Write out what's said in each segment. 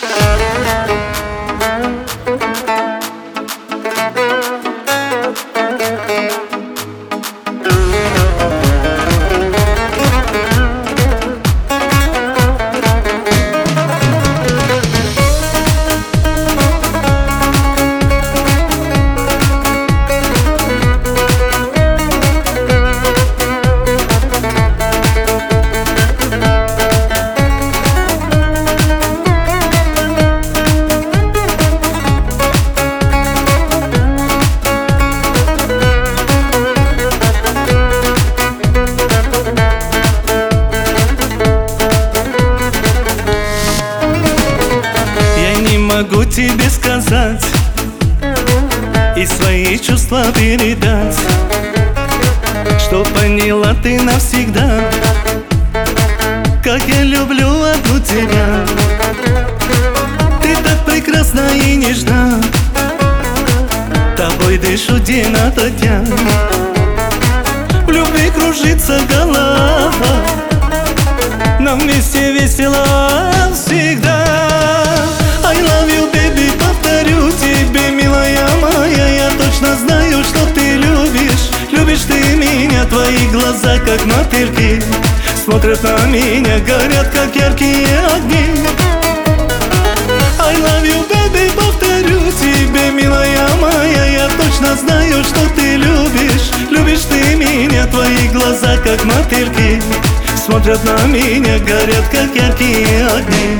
Могу тебе сказать и свои чувства передать, что поняла ты навсегда, как я люблю одну тебя. Ты так прекрасна и нежна, тобой дышу день ото дня. В любви кружится голова, нам вместе весело всегда. I love you, baby, повторю тебе, милая моя. Я точно знаю, что ты любишь. Любишь ты меня, твои глаза, как мотыльки, смотрят на меня, горят, как яркие огни. I love you, baby, повторю тебе, милая моя. Я точно знаю, что ты любишь. Любишь ты меня, твои глаза, как мотыльки, смотрят на меня, горят, как яркие огни.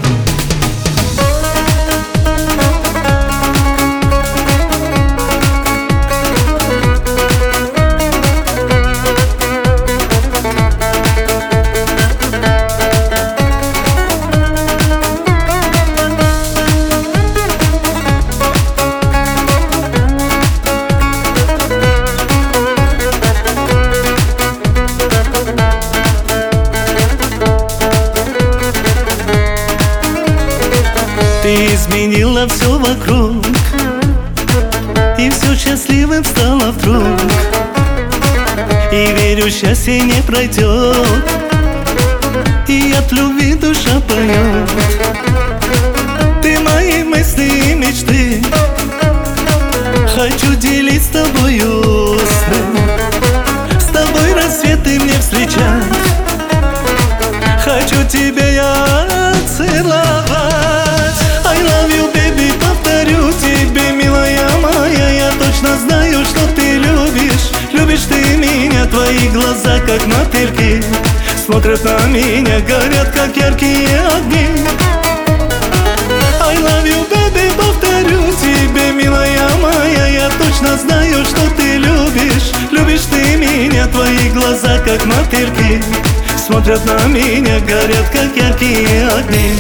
Ты изменила все вокруг, и все счастливым стало вдруг. И верю, счастье не пройдет, и от любви душа поет. Ты мои мысли и мечты, хочу делить с тобою сны. С тобой рассветы мне встречать, хочу тебя я целовать. I love you, baby, повторю тебе, милая моя. Я точно знаю, что ты любишь. Любишь ты меня, твои глаза, как мотыльки, смотрят на меня, горят, как яркие огни. I love you, baby, повторю тебе, милая моя. Я точно знаю, что ты любишь. Любишь ты меня, твои глаза, как мотыльки, смотрят на меня, горят, как яркие огни.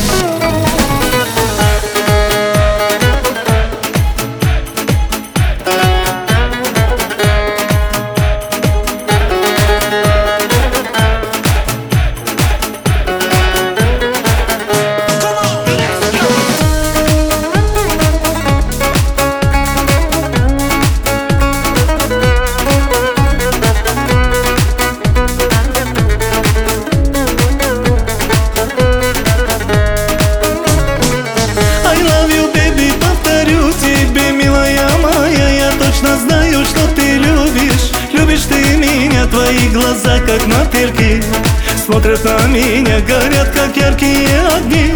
Знаю, что ты любишь. Любишь ты меня, твои глаза, как мотыльки, смотрят на меня, горят, как яркие огни.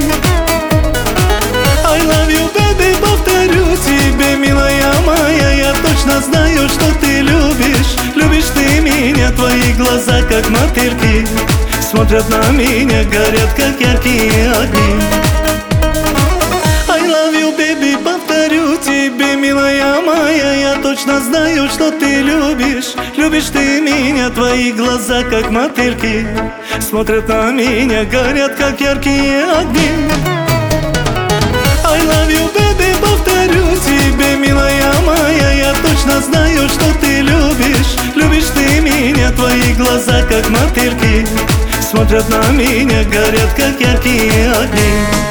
I love you, baby, повторю тебе, милая моя. Я точно знаю, что ты любишь. Любишь ты меня, твои глаза, как мотыльки, смотрят на меня, горят, как яркие огни. I love you, baby, повторю тебе, милая моя. Я точно знаю, что ты любишь. Любишь ты меня, твои глаза, как мотыльки, смотрят на меня, горят, как яркие огни. I love you, baby, повторю тебе, милая моя. Я точно знаю, что ты любишь. Любишь ты меня, твои глаза, как мотыльки, смотрят на меня, горят, как яркие огни.